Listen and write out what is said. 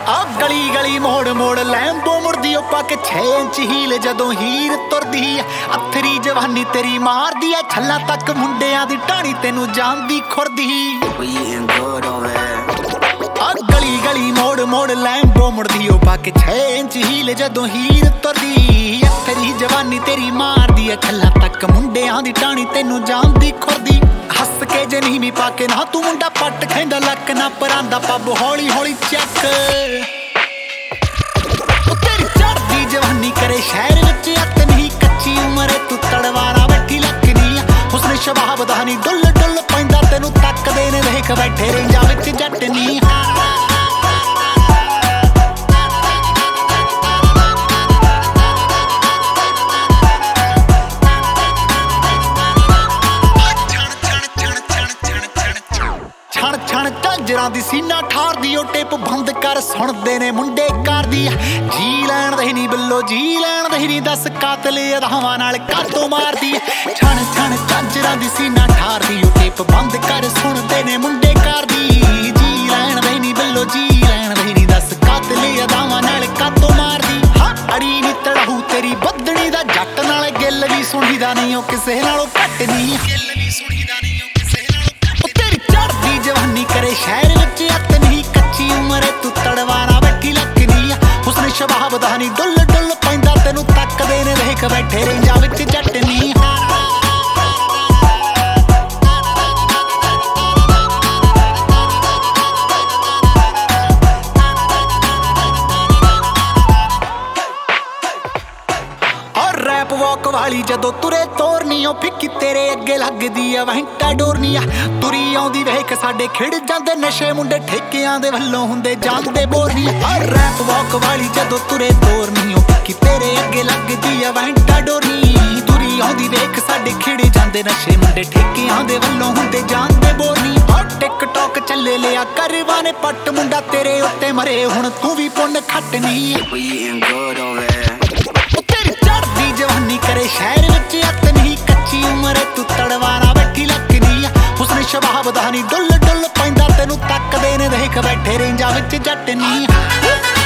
ਆ ਗਲੀ ਗਲੀ ਮੋੜ ਮੋੜ ਲੈਂਬੋ ਮੁੜਦੀ ਓ ਪਾ ਕੇ 6 ਇੰਚ ਹੀਲ ਜਦੋਂ ਹੀਰ ਤੁਰਦੀ ਅਥਰੀ ਜਵਾਨੀ ਤੇਰੀ ਮਾਰਦੀ ਐ ਛੱਲਾਂ ਤੱਕ ਮੁੰਡਿਆਂ ਦੀ ਢਾਣੀ ਤੈਨੂੰ ਜਾਂਦੀ ਖੁਰਦੀ ਆ ਗਲੀ ਗਲੀ ਮੋੜ ਮੋੜ ਲੈਂਬੋ ਮੁੜਦੀ ਓ ਪਾ ਕੇ 6 ਇੰਚ ਹੀਲ ਜਦੋਂ ਹੀਰ ਤੁਰਦੀ ਅਥਰੀ ਜਵਾਨੀ ਤੇਰੀ ਮਾਰਦੀ ਐ ਛੱਲਾਂ ਤੱਕ ਮੁੰਡਿਆਂ ਦੀ ਢਾਣੀ ਤੈਨੂੰ ਜਾਂਦੀ ਖੁਰਦੀ ਹੱਸ ਕੇ ਜਨੀਵੀਂ ਪਾ ਕੇ ਨਾ ਤੂੰ ਮੁੰਡਾ ਪੱਟ ਖੈਂਦਾ ਲੱਕ ਨਾ ਪਰਾਂਦਾ ਪੱਬ ਹੌਲੀ ਹੌਲੀ ਚੱਕ ਤੇਰੀ ਚੜਦੀ ਜਵਾਨੀ ਕਰੇ ਸ਼ਹਿਰ ਵਿੱਚ ਅੱਤ ਨਹੀਂ ਕੱਚੀ ਉਮਰ ਤੂੰ ਤੜਵਾਰਾ ਬੈਠੀ ਲੱਕਨੀ ਹੁਸਨ ਸ਼ਬਾਬ ਦਾ ਨਹੀਂ ਡੁੱਲ ਡੁੱਲ ਪੈਂਦਾ ਤੈਨੂੰ ਤੱਕਦੇ ਨੇ ਦੇਖ ਬੈਠੇ ਰੇਂਜਾਂ ਵਿੱਚ ਜੱਟ ਨੀ ਛਣ ਝਾਂਜਰਾਂ ਦੀ ਸੀਨਾ ਠਾਰਦੀ ਓ ਟੇਪ ਬੰਦ ਕਰ ਸੁਣਦੇ ਨੇ ਮੁੰਡੇ ਕਰਦੀ ਜੀ ਲੈਣ ਦੇ ਨਹੀਂ ਬਿੱਲੋ ਜੀ ਲੈਣ ਦੇ ਨਹੀਂ ਦੱਸ ਕਾਤਲ ਅਦਾਵਾਂ ਨਾਲ ਕਾਤੋਂ ਮਾਰਦੀ ਛਣ ਝਾਂਜਰਾਂ ਦੀ ਸੀਨਾ ਠਾਰਦੀ ਓ ਟੇਪ ਬੰਦ ਕਰ ਸੁਣਦੇ ਨੇ ਮੁੰਡੇ ਕਰਦੀ ਜੀ ਲੈਣ ਦੇ ਨਹੀਂ ਬਿੱਲੋ ਜੀ ਲੈਣ ਦੇ ਨਹੀਂ ਦੱਸ ਕਾਤਲ ਅਦਾਵਾਂ ਨਾਲ ਕਾਤੋਂ ਮਾਰਦੀ ਹਾਂ ਅੜੀ ਨੀ ਤੜਹੂ ਤੇਰੀ ਬੱਦਣੀ ਦਾ ਜੱਟ ਨਾਲ ਗਿੱਲ ਵੀ ਸੁਣੀਦਾ ਨਹੀਂ ਓ ਕਿਸੇ ਨਾਲੋਂ ਘੱਟ ਨਹੀਂ ਗਿੱਲ ਵੀ ਸੁਣੀਦਾ ਨਹੀਂ ਓ ਕਿਸੇ ਨਾਲੋਂ ਘੱਟ ਤੇਰੀ ਚੜਦੀ ਜਵਾਨੀ ਕਰੇ ਸ਼ਹਿਰ ਵਿੱਚ ਅੱਤ ਨਹੀਂ ਕੱਚੀ ਉਮਰ ਤੂੰ ਤੜਵਾਰਾ ਬੈਠੀ ਲੱਕਨੀ ਹੁਸਨ ਸ਼ਬਾਬ ਦਾ ਨਹੀਂ ਡੁੱਲ ਡੁੱਲ ਪੈਂਦਾ ਤੈਨੂੰ ਤੱਕਦੇ ਨੇ ਦੇਖ ਬੈਠੇ ਰੇਂਜਾਂ ਵਿੱਚ ਜੱਟ ਨੀ ਰੈਪ ਵਾਕ ਵਾਲੀ ਜਦੋਂ ਤੁਰੇ ਤੋਰਨੀ ਓ ਫਿੱਕੀ ਤੇਰੇ ਅੱਗੇ ਲੱਗਦੀ ਆ ਵੈਂਟਾ ਡੋਰਨੀ ਆ ਤੁਰੀ ਆਉਂਦੀ ਵੇਖ ਸਾਡੇ ਖਿੜ ਜਾਂਦੇ ਨਸ਼ੇ ਮੁੰਡੇ ਠੇਕਿਆਂ ਦੇ ਵੱਲੋਂ ਹੁੰਦੇ ਜਾਂਦੇ ਬੋਰਨੀ ਰੈਪ ਵਾਕ ਵਾਲੀ ਜਦੋਂ ਤੁਰੇ ਤੋਰਨੀ ਓ ਫਿੱਕੀ ਤੇਰੇ ਅੱਗੇ ਲੱਗਦੀ ਆ ਵੈਂਟਾ ਡੋਰਨੀ ਤੁਰੀ ਆਉਂਦੀ ਵੇਖ ਸਾਡੇ ਖਿੜ ਜਾਂਦੇ ਨਸ਼ੇ ਮੁੰਡੇ ਠੇਕਿਆਂ ਦੇ ਵੱਲੋਂ ਹੁੰਦੇ ਜਾਂਦੇ ਬੋਰਨੀ ਟਿਕਟੌਕ ਚੱਲੇ ਲਿਆ ਕਰਵਾ ਨੇ ਪੱਟ ਮੁੰਡਾ ਤੇਰੇ ਉੱਤੇ ਮਰੇ ਹੁਣ ਤੂੰ ਵੀ ਪੁੰਨ ਖੱਟਨੀ ਜਵਾਨੀ ਕਰੇ ਸ਼ਹਿਰ ਵਿੱਚ ਅੱਤ ਨਹੀਂ ਕੱਚੀ ਉਮਰ ਤੂੰ ਤੜਵਾਰਾ ਬੈਠੀ ਲੱਕਨੀ ਹੁਸਨ ਸ਼ਬਾਬ ਦਾ ਨਹੀਂ ਡੁੱਲ ਡੁੱਲ ਪੈਂਦਾ ਤੈਨੂੰ ਤੱਕਦੇ ਨੇ ਦੇਖ ਬੈਠੇ ਰੇਂਜਾਂ ਵਿੱਚ ਜੱਟ ਨੀ